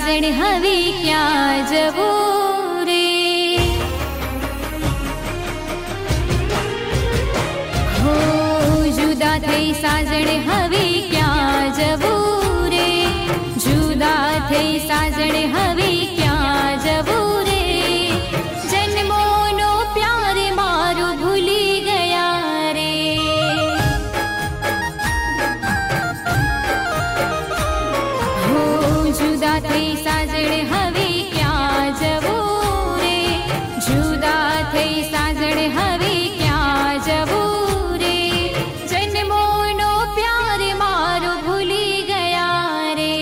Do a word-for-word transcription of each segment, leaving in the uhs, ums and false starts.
साजण हवी क्या जवो रे। हो जुदा थई साजण हवी क्या जवो रे। जुदा थई साजण हवी क्या जवो रे। जन्मोनो प्यार मारो भूली गया रे। हो जुदा थई साजण हवी क्या जवो रे। जुदा थई साजण हवी क्या जवो रे। जन्मोनो प्यार मारो भूली गया रे।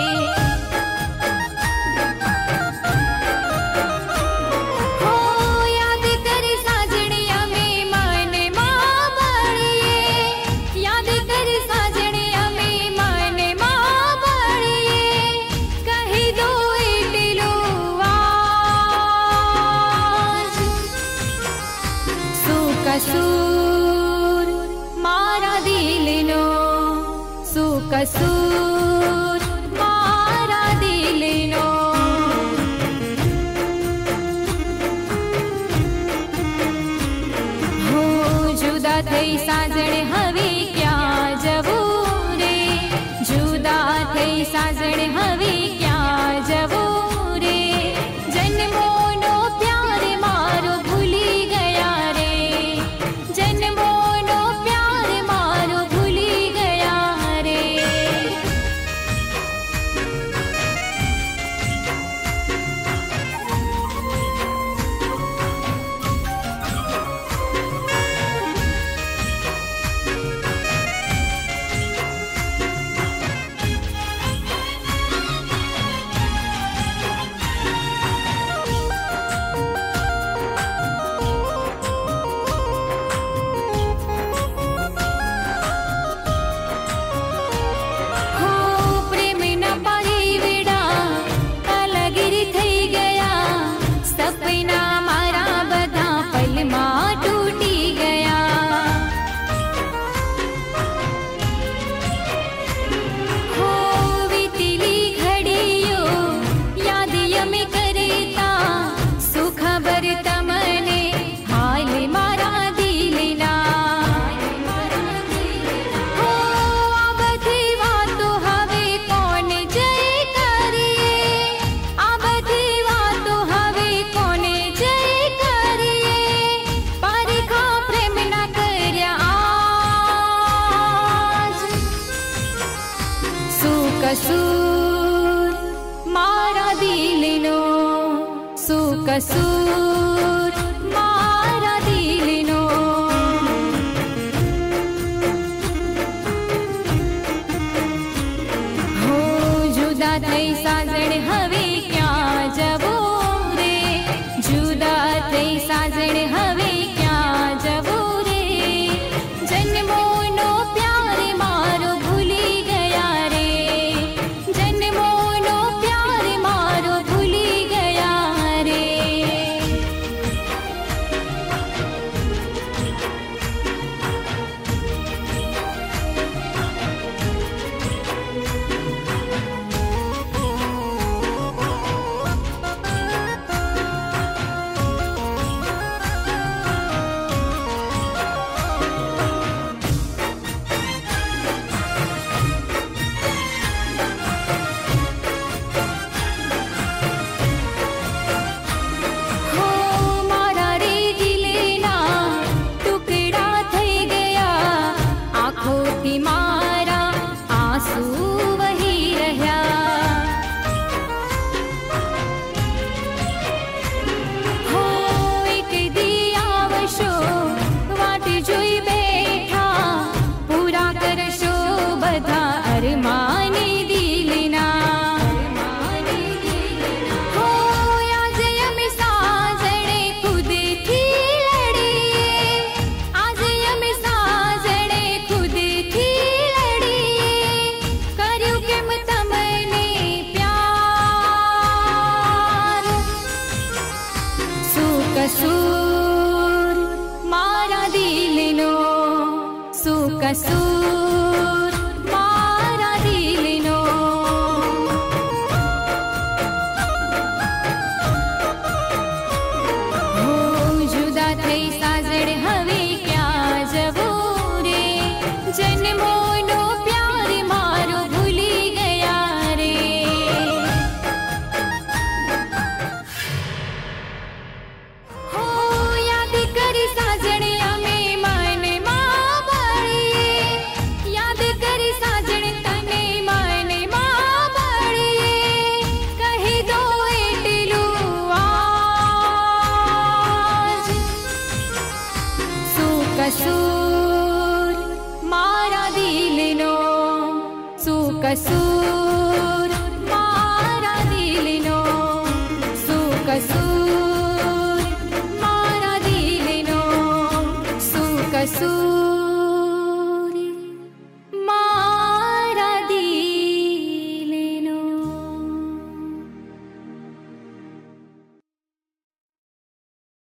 हो याद कर साजणिया में मन मां बळिए। याद कर साजणिया में मन मां बळिए। कही दो एटलो आज શું કસૂર મારા દિલનો। શું કસૂર મારા દિલનો। हो जुदा थई साजण हवी क्या जवो रे। जुदा थई साजण हवी क्या जवो रे। जन्मोनो प्यार मारो भूली गया रे। जन्मोनो प्यार मारो भूली गया रे। हो प्रेम न पाई वेड़ा कालागिरी थई गया। सपना मारा बधा पल मां टूटी गया। हो वीतली घड़ियो याद यमे करता। सुखबर तमने हाल मारा दिलना। हो आ बधी वातो हवे कोण जय करिए। आ बधी वातो हवे कोण जय करिए। परखा प्रेम न कर्या आज। શું કસૂર મારા દિલનો। શું કસૂર મારા દિલનો। हो जुदा थई साजण हवी क्या जवो रे। जुदा थई साजण हवी क्या जवो रे। जन्मोनो प्यार मारो भूली गया रे। जन्मोनो प्यार मारो भूली गया रे। हो मारा रे दिलना टुकड़ा थई गया। आँखों थी मारा आंसू वही रह्या। हो एक दिया वशो वाट जोई बैठा। पूरा करशो बधा अरमानी दिलना। हो आज यमे साजणे खुद थी लड़िए। आज यमे साजणे खुद थी लड़िए। कर्यो केम तमने प्यार। શું કસૂર મારા દિલનો। શું કસૂર મારા દિલનો। रे साजण हवे क्या जवो रे, जन्मो नो प्यार मारो भूली गया रे। हो याद करी साजण अमे मन मां बळीए, याद करी साजण तने मन मां बळीए, कही दो एटलू आज। શું કસૂર મારા દિલનો, શું કસૂર મારા દિલનો, શું કસૂર મારા દિલનો, શું કસૂર